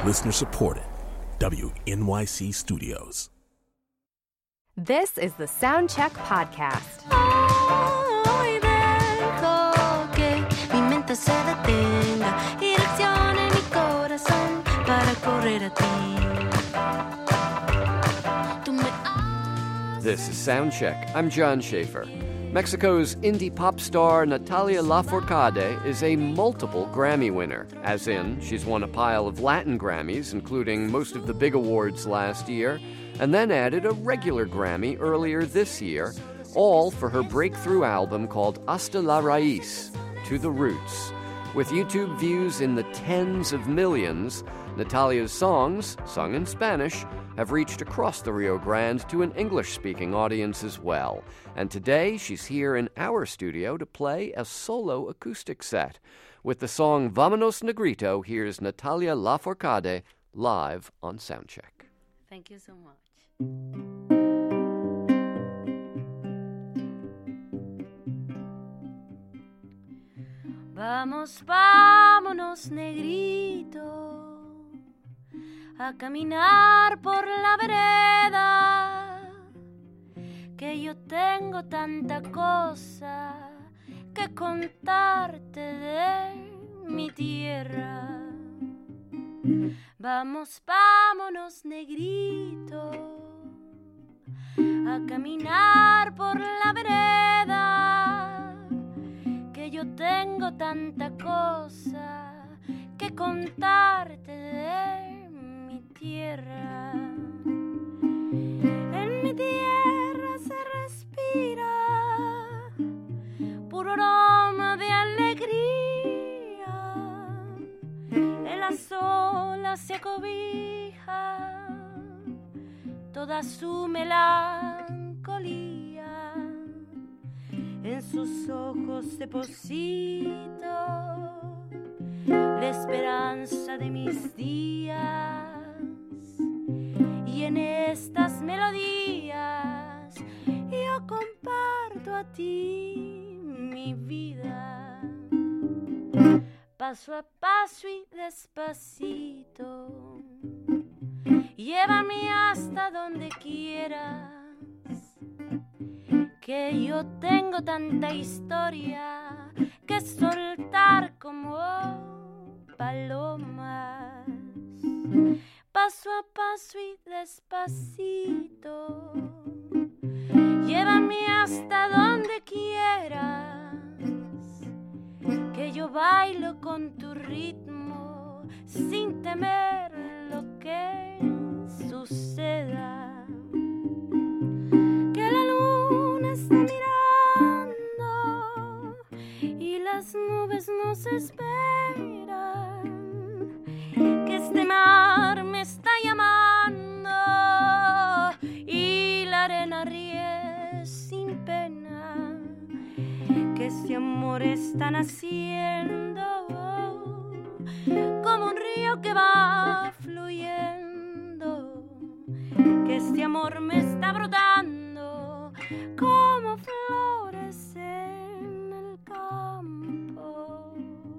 Listener supported. WNYC Studios. This is the Soundcheck Podcast. Hoy dejo que mi mente se detenga y reaccione mi corazón para correr a ti. This is Soundcheck. I'm John Schaefer. Mexico's indie pop star Natalia Lafourcade is a multiple Grammy winner, as in she's won a pile of Latin Grammys, including most of the big awards last year, and then added a regular Grammy earlier this year, all for her breakthrough album called Hasta la Raíz, To the Roots. With YouTube views in the tens of millions, Natalia's songs, sung in Spanish, have reached across the Rio Grande to an English-speaking audience as well. And today, she's here in our studio to play a solo acoustic set. With the song Vámonos Negrito, here's Natalia Lafourcade live on Soundcheck. Thank you so much. Vamos, vámonos, negrito, a caminar por la vereda, que yo tengo tanta cosa que contarte de mi tierra. Vamos, vámonos, negrito, a caminar por la vereda, que yo tengo tanta cosa que contarte de mi tierra. En mi tierra se respira puro aroma de alegría, en las olas se acobija toda su melancolía, en sus ojos deposito la esperanza de mis días, y en estas melodías yo comparto a ti mi vida. Paso a paso y despacito, llévame hasta donde quieras, que yo tengo tanta historia que soltar como palomas. Paso a paso y despacito, llévame hasta donde quieras, que yo bailo con tu ritmo sin temer lo que suceda. Que la luna está mirando y las nubes nos esperan, que este mar me está llamando y la arena ríe sin pena, que este amor está naciendo como un río que va fluyendo, que este amor me está brotando como flores en el campo.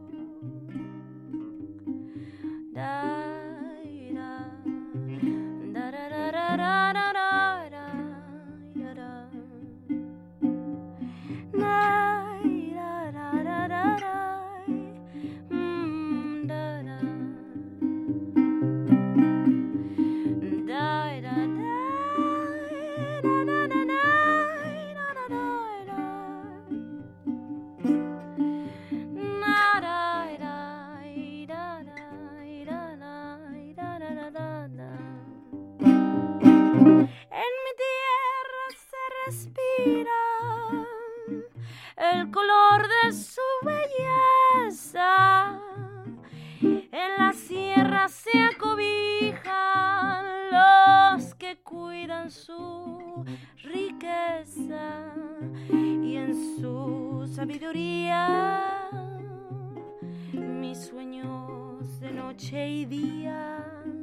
El color de su belleza, en la sierra se acobijan los que cuidan su riqueza, y en su sabiduría mis sueños de noche y día,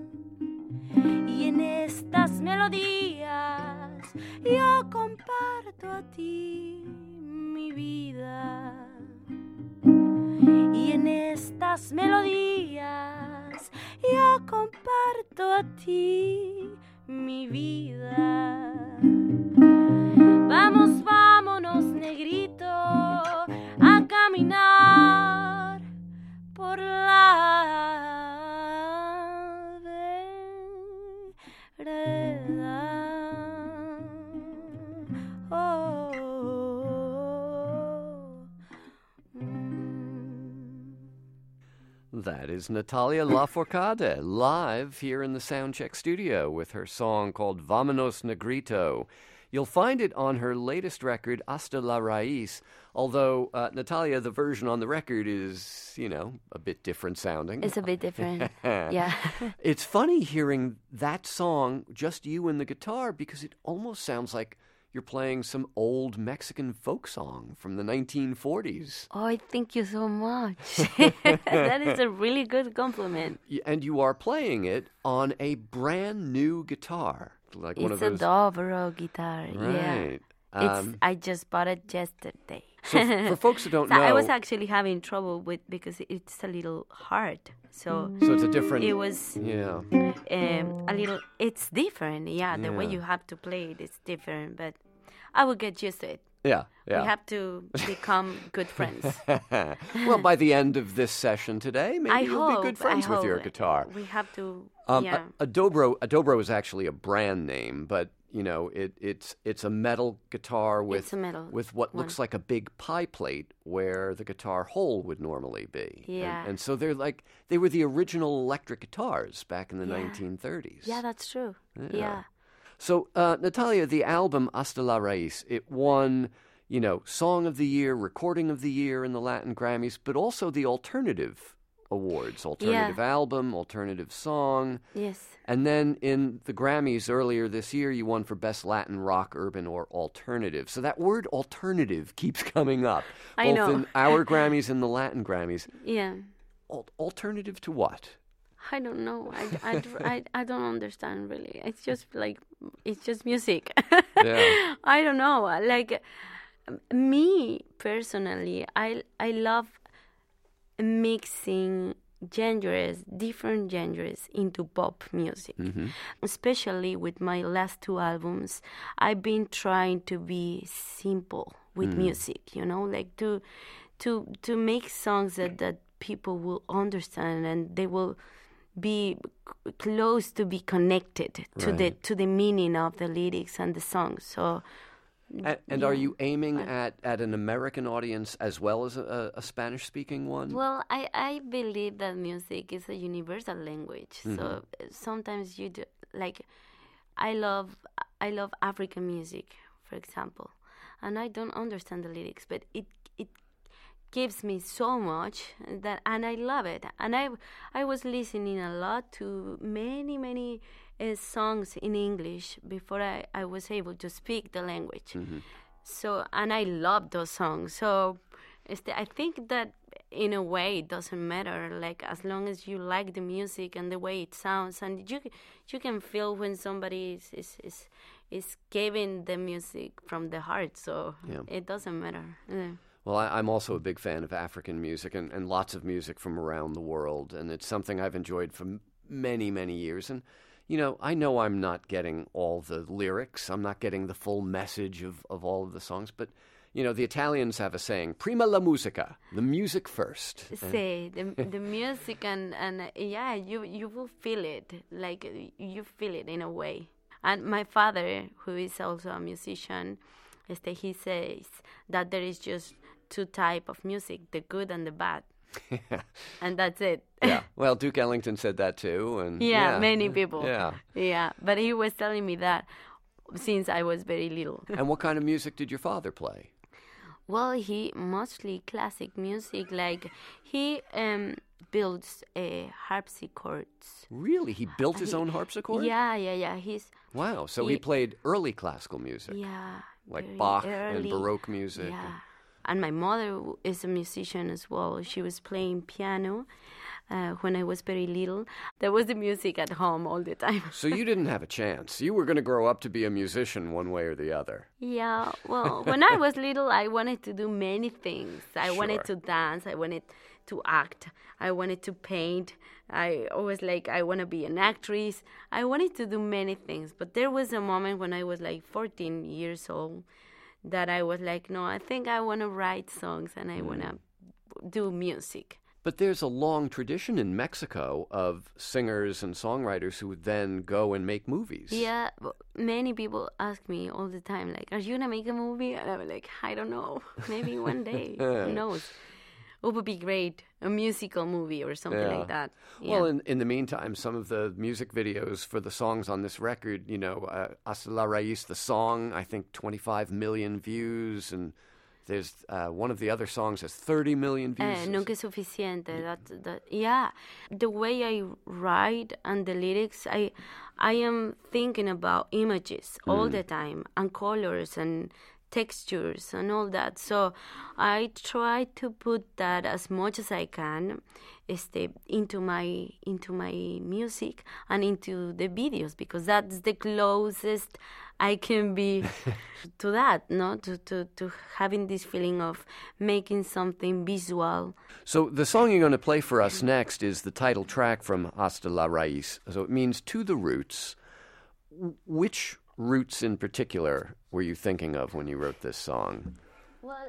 y en estas melodías yo comparto a ti mi vida, y en estas melodías yo comparto junto a ti, mi vida. Vamos, vámonos, negrito, a caminar por la vereda. Oh, That is Natalia Lafourcade, live here in the Soundcheck studio with her song called Vámonos Negrito. You'll find it on her latest record, Hasta la Raíz, although, Natalia, the version on the record is, a bit different sounding. it's a bit different. Yeah. It's funny hearing that song, just you and the guitar, because it almost sounds like you're playing some old Mexican folk song from the 1940s. Oh, thank you so much. That is a really good compliment. And you are playing it on a brand new guitar. Like one of those. It's a Dobro guitar. Right. Yeah. I just bought it yesterday. So for folks who don't So know, I was actually having trouble because it's a little hard. So it's a different. it was Yeah. a little. It's different. Yeah, the way Yeah. you have to play it is different. But I will get used to it. Yeah. We have to become good friends. Well, by the end of this session today, maybe you'll be good friends with your guitar. We have to. A dobro is actually a brand name, but it's a metal guitar with what looks like a big pie plate where the guitar hole would normally be. Yeah. And so they were the original electric guitars back in the 1930s. Yeah, that's true. Yeah. So, Natalia, the album Hasta la Raíz, it won, Song of the Year, Recording of the Year in the Latin Grammys, but also the Alternative Awards, Alternative Album, Alternative Song. Yes. And then in the Grammys earlier this year, you won for Best Latin Rock, Urban, or Alternative. So that word alternative keeps coming up. I know. Both in our Grammys and the Latin Grammys. Yeah. Alternative to what? I don't know. I don't understand really. It's just music. Yeah. I don't know. Like me personally, I love mixing different genres into pop music. Mm-hmm. Especially with my last two albums, I've been trying to be simple with music, like to make songs that people will understand and they will be close to be connected to the meaning of the lyrics and the songs. So, and are you aiming at an American audience as well as a Spanish-speaking one? Well, I believe that music is a universal language. Mm-hmm. So sometimes you do, like, I love African music, for example, and I don't understand the lyrics, but it gives me so much and I love it. And I was listening a lot to many songs in English before I was able to speak the language. Mm-hmm. So, and I love those songs. So I think that in a way it doesn't matter, like as long as you like the music and the way it sounds, and you can feel when somebody is giving the music from the heart. So it doesn't matter. Yeah. Well, I'm also a big fan of African music and lots of music from around the world, and it's something I've enjoyed for many, many years. And, I know I'm not getting all the lyrics. I'm not getting the full message of all of the songs. But, the Italians have a saying, prima la musica, the music first. Say, the music and yeah, you will feel it. Like, you feel it in a way. And my father, who is also a musician, he says that there is just two types of music, the good and the bad. And that's it. Yeah. Well, Duke Ellington said that too. And many people. Yeah. Yeah. But he was telling me that since I was very little. And what kind of music did your father play? Well, he mostly classic music. Like he builds harpsichords. Really? He built his own harpsichord? Yeah. Wow. So he played early classical music. Yeah. Like Bach and Baroque music. Yeah. And my mother is a musician as well. She was playing piano when I was very little. There was the music at home all the time. So you didn't have a chance. You were going to grow up to be a musician one way or the other. Yeah. Well, when I was little, I wanted to do many things. I wanted to dance. I wanted to act. I wanted to paint. I always I want to be an actress. I wanted to do many things. But there was a moment when I was 14 years old that I was no, I think I want to write songs and I want to do music. But there's a long tradition in Mexico of singers and songwriters who would then go and make movies. Yeah, many people ask me all the time, are you going to make a movie? And I'm I don't know. Maybe one day. Who knows? It would be great, a musical movie or something like that. Yeah. Well, in the meantime, some of the music videos for the songs on this record, Hasta la Raíz, the song, I think 25 million views, and there's one of the other songs has 30 million views. Nunca es suficiente. Yeah. The way I write and the lyrics, I am thinking about images all the time and colors and textures and all that. So I try to put that as much as I can into my music and into the videos, because that's the closest I can be to that, no? To having this feeling of making something visual. So the song you're going to play for us next is the title track from Hasta la Raíz. So it means to the roots. Which roots in particular were you thinking of when you wrote this song? Well,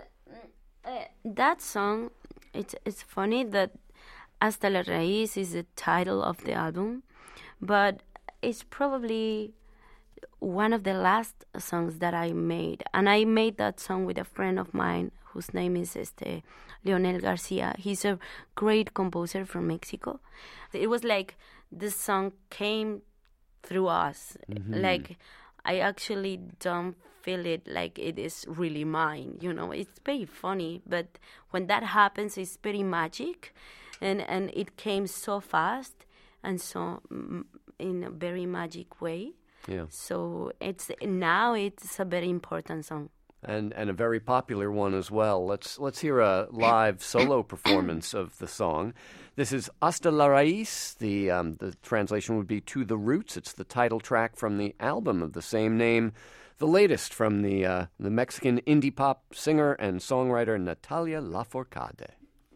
that song, it's funny that Hasta la Raíz is the title of the album, but it's probably one of the last songs that I made. And I made that song with a friend of mine whose name is Leonel Garcia. He's a great composer from Mexico. It was the song came through us. Mm-hmm. I actually don't feel it like it is really mine. It's very funny, but when that happens, it's very magic, and it came so fast and so in a very magic way. Yeah. So it's a very important song. And a very popular one as well. Let's hear a live solo performance of the song. This is Hasta la Raíz. The translation would be To the Roots. It's the title track from the album of the same name, the latest from the Mexican indie pop singer and songwriter Natalia Lafourcade.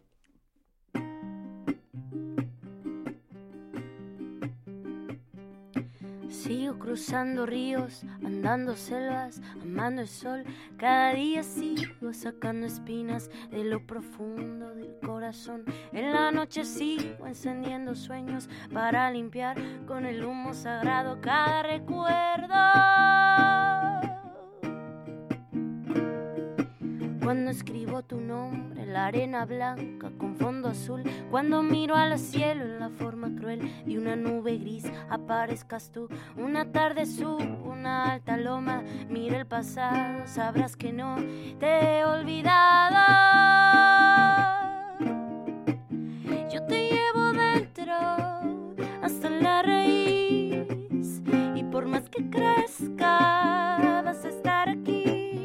Sigo cruzando ríos, andando selvas, amando el sol. Cada día sigo sacando espinas de lo profundo del corazón. En la noche sigo encendiendo sueños para limpiar con el humo sagrado cada recuerdo. Cuando escribo tu nombre en la arena blanca con fondo azul, cuando miro al cielo en la forma cruel de una nube gris, aparezcas tú. Una tarde subo una alta loma, mira el pasado, sabrás que no te he olvidado. Yo te llevo dentro hasta la raíz, y por más que crezca vas a estar aquí.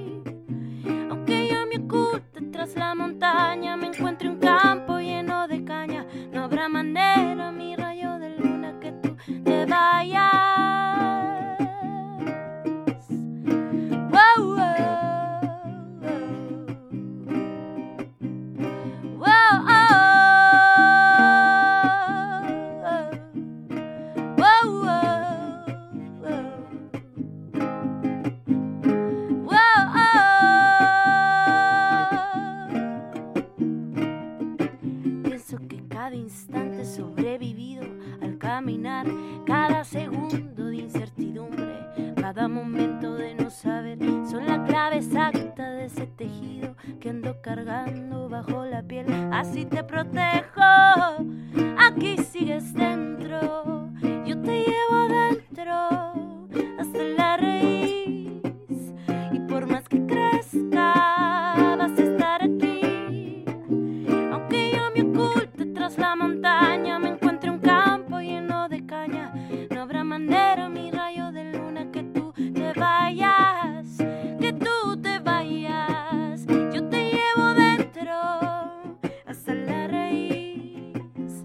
Tras la montaña me encuentro un campo lleno de caña. No habrá manera, mi rayo de luna, que tú te vayas. Wow, wow, wow, wow, cada instante sobrevivido al caminar, cada segundo de incertidumbre, cada momento de no saber, son la clave exacta de ese tejido que ando cargando bajo la piel. Así te protejo, aquí sigues dentro, yo te llevo dentro hasta la raíz, y por más que crezca vas a estar aquí, aunque yo me oculte tras la montaña, me encuentre un campo lleno de caña. No habrá manera, mi rayo de luna, que tú te vayas, que tú te vayas. Yo te llevo dentro hasta la raíz,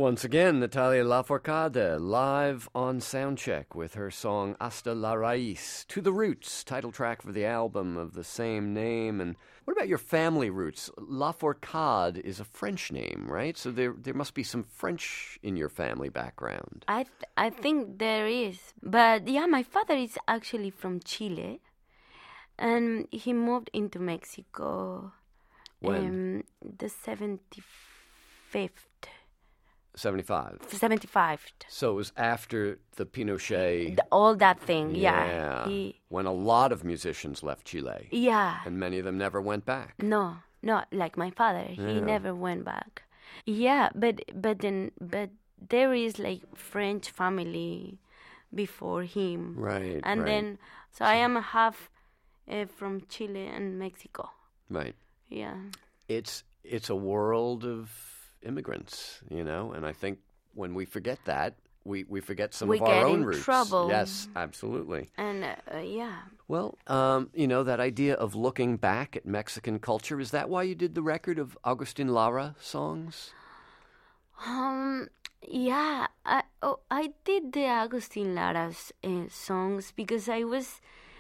Once again, Natalia Lafourcade live on Soundcheck with her song Hasta la Raíz, To the Roots, title track for the album of the same name. And what about your family roots? Lafourcade is a French name, right? So there must be some French in your family background. I think there is. But yeah, my father is actually from Chile. And he moved into Mexico When? The 75th. 75. 75. So it was after the Pinochet... All that thing, yeah. When a lot of musicians left Chile. Yeah. And many of them never went back. No, like my father. He never went back. Yeah, but there is like French family before him. Right, And then, so I am half from Chile and Mexico. Right. Yeah. It's a world of immigrants, and I think when we forget that, we forget some of our own roots. We get in trouble. Yes, absolutely. And yeah. Well, that idea of looking back at Mexican culture, is that why you did the record of Agustin Lara songs? Yeah, I did the Agustin Lara's songs because I was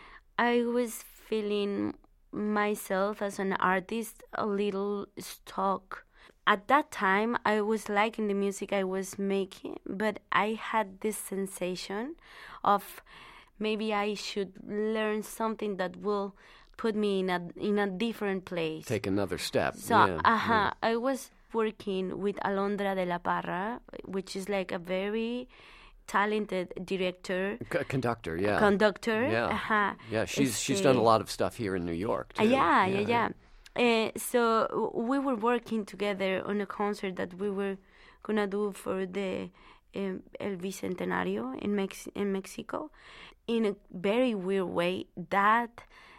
feeling myself as an artist a little stuck. At that time, I was liking the music I was making, but I had this sensation of maybe I should learn something that will put me in a different place. Take another step. So, I was working with Alondra de la Parra, which is like a very talented director. Conductor, yeah. Conductor. Yeah. Yeah, she's done a lot of stuff here in New York, too. Yeah. So we were working together on a concert that we were going to do for the El Bicentenario in Mexico. In a very weird way, that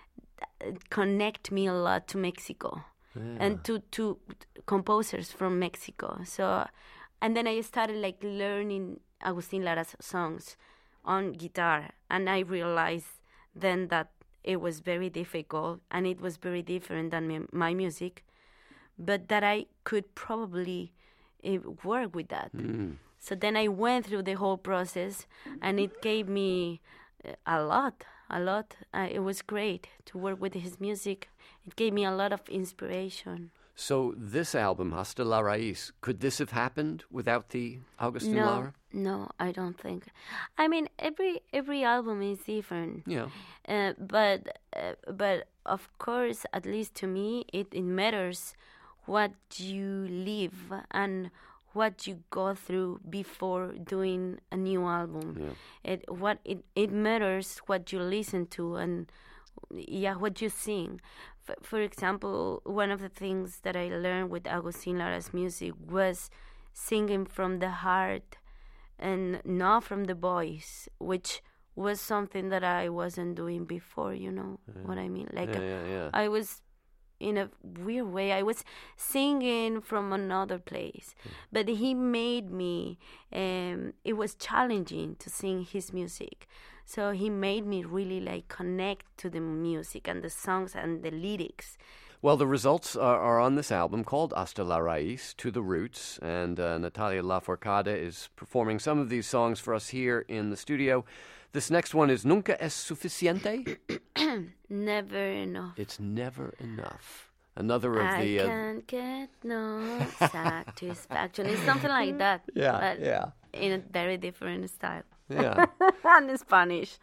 connect me a lot to Mexico and to composers from Mexico. So, and then I started like learning Agustin Lara's songs on guitar, and I realized then that it was very difficult and it was very different than my music, but that I could probably work with that. So then I went through the whole process, and it gave me a lot. It was great to work with his music. It gave me a lot of inspiration. So this album, Hasta la Raíz, could this have happened without the Agustin Lara? No, I don't think. I mean, every album is different. Yeah. But of course, at least to me, it matters what you live and what you go through before doing a new album. Yeah. It matters what you listen to and what you sing. For example, one of the things that I learned with Agustin Lara's music was singing from the heart and not from the voice, which was something that I wasn't doing before, what I mean? Like, I was, in a weird way, I was singing from another place. But he made me, it was challenging to sing his music. So he made me really like connect to the music and the songs and the lyrics. Well, the results are on this album called Hasta la Raíz, To the Roots, and Natalia Lafourcade is performing some of these songs for us here in the studio. This next one is Nunca es suficiente? Never enough. It's never enough. Another of the... I can't get no satisfaction. It's something like that. Yeah. In a very different style. Yeah. And in Spanish.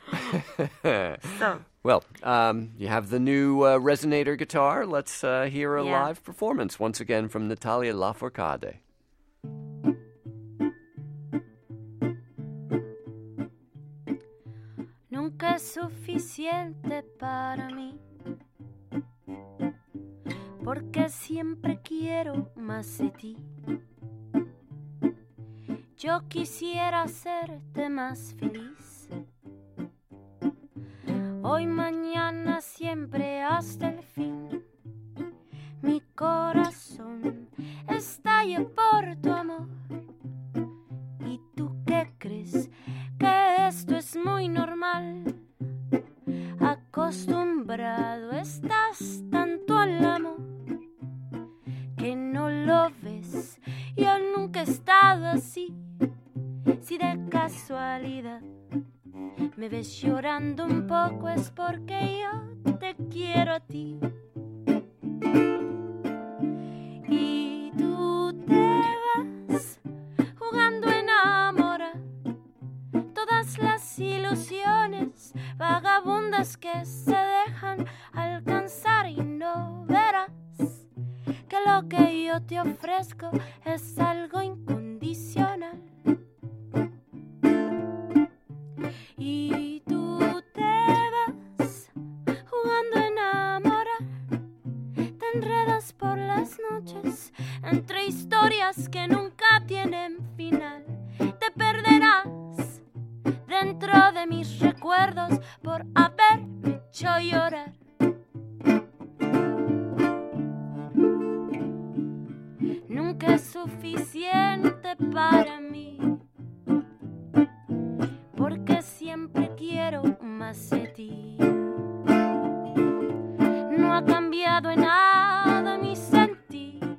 Well, you have the new Resonator guitar. Let's hear a live performance once again from Natalia Lafourcade. Nunca es suficiente para mí, porque siempre quiero más de ti. Yo quisiera hacerte más feliz, hoy, mañana, siempre, hasta el fin. Mi corazón estalla por tu amor. ¿Y tú qué crees? Que esto es muy normal. Acostumbrado estás tanto al amor que no lo ves. Yo nunca he estado así. casualidad me ves llorando un poco es porque yo te quiero a ti. Y tú te vas jugando a enamorar todas las ilusiones vagabundas que se dejan alcanzar y no verás que lo que yo te ofrezco es algo incondicional. Y tú te vas jugando a enamorar, te enredas por las noches entre historias que nunca tienen final. Te perderás dentro de mis recuerdos por haberme hecho llorar. Nunca es suficiente para mí, porque siempre quiero más de ti. No ha cambiado en nada mi sentir,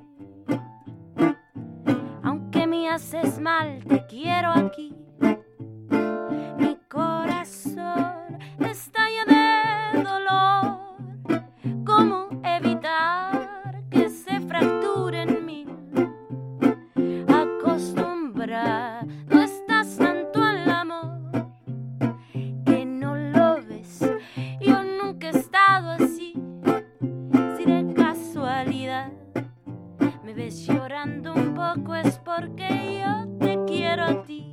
aunque me haces mal, te quiero aquí. Mi corazón estalla de dolor, ¿cómo evitar que se fracture en mí? Acostumbrado estás tanto al amor que no lo ves. Yo nunca he estado así. Si de casualidad me ves llorando un poco es porque yo te quiero a ti.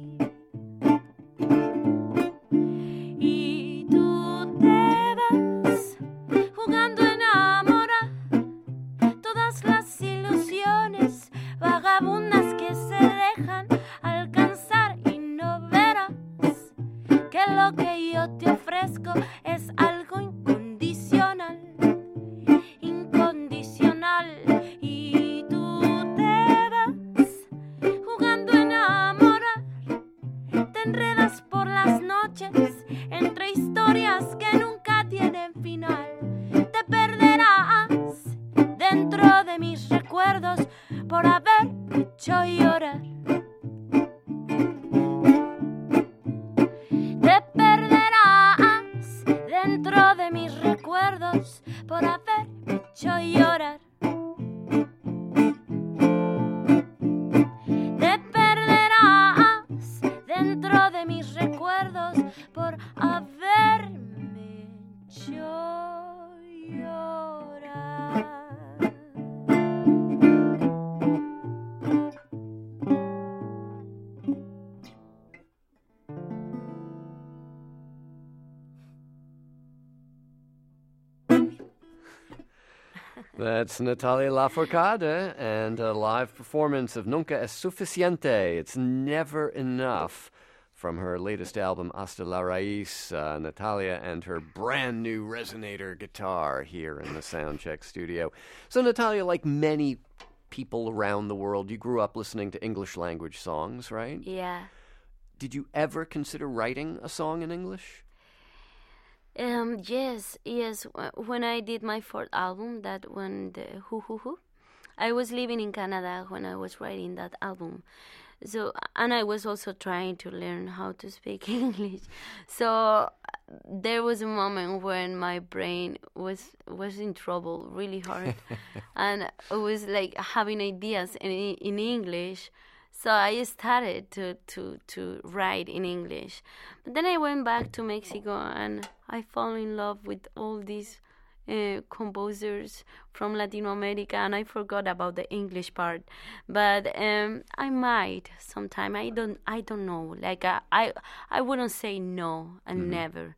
Y tú te vas jugando a enamorar todas las ilusiones vagabundas que se dejan alcanzar y no verás que lo que yo te ofrezco es algo incondicional, incondicional. Y tú te vas jugando a enamorar, te enredas por las noches entre historias que nunca tienen final. Te perderás dentro de mis recuerdos por haberme hecho llorar. Te perderás dentro de mis recuerdos por haberme hecho llorar. Te perderás dentro de mis recuerdos por haberme hecho llorar. That's Natalia Lafourcade and a live performance of Nunca es Suficiente. It's Never Enough from her latest album, Hasta la Raíz. Natalia and her brand new resonator guitar here in the Soundcheck studio. So Natalia, like many people around the world, you grew up listening to English language songs, right? Yeah. Did you ever consider writing a song in English? Yes. When I did my fourth album, that one, the Who, I was living in Canada when I was writing that album. So, and I was also trying to learn how to speak English. So there was a moment when my brain was in trouble, really hard, and I was like having ideas in English. So I started to write in English. But then I went back to Mexico and I fell in love with all these composers from Latin America, and I forgot about the English part. But I might sometime. I don't know. Like I wouldn't say no and never.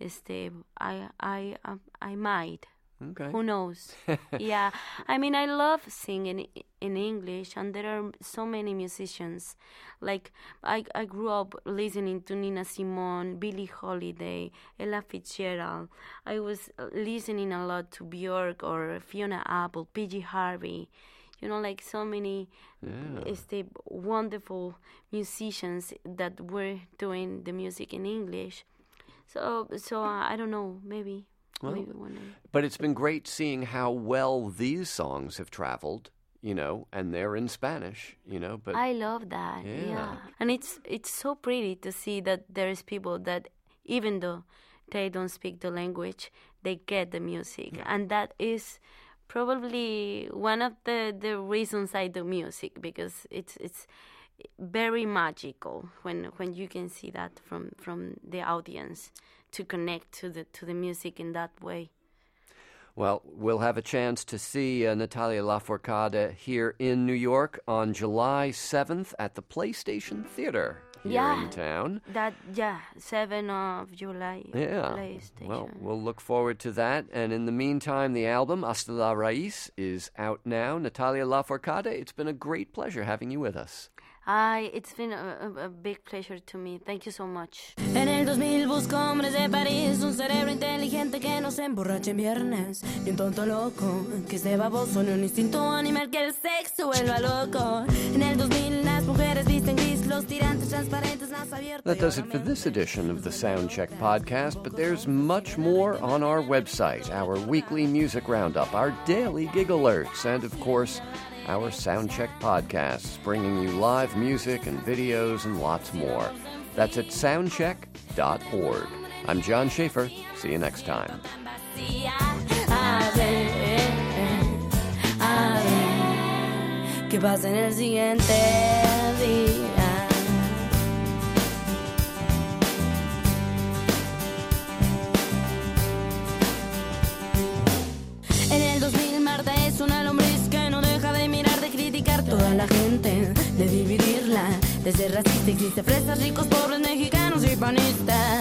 I might. Okay. Who knows? Yeah. I mean, I love singing in English, and there are so many musicians. Like, I grew up listening to Nina Simone, Billie Holiday, Ella Fitzgerald. I was listening a lot to Björk or Fiona Apple, PG Harvey. You know, like so many wonderful musicians that were doing the music in English. So I don't know, maybe. Well, maybe one day. But it's been great seeing how well these songs have traveled and they're in Spanish, but I love that. Yeah. And it's so pretty to see that there's people that even though they don't speak the language, they get the music. Yeah. And that is probably one of the reasons I do music, because it's very magical when you can see that from the audience, to connect to the music in that way. Well, we'll have a chance to see Natalia Lafourcade here in New York on July 7th at the PlayStation Theater here in town. 7th of July. Yeah. PlayStation. Well, we'll look forward to that. And in the meantime, the album Hasta la Raíz is out now. Natalia Lafourcade, it's been a great pleasure having you with us. It's been a big pleasure to me. Thank you so much. En el 2000 busco hombres de París, un cerebro inteligente que no se emborrache en viernes, ni un tonto loco que esté baboso, ni un instinto animal que el sexo vuelva loco. En el 2000 las mujeres visten gris, los tirantes transparentes, las abiertas. That does it for this edition of the Soundcheck podcast, but there's much more on our website, our weekly music roundup, our daily gig alerts, and of course, our Soundcheck podcasts, bringing you live music and videos and lots more. That's at soundcheck.org. I'm John Schaefer. See you next time. ¿Qué pasa en el siguiente día? En el 2000 Marta es una lombriz que no deja de mirar, de criticar toda la gente, de dividirla, de ser racista. Existe fresas, ricos, pobres, mexicanos y panistas.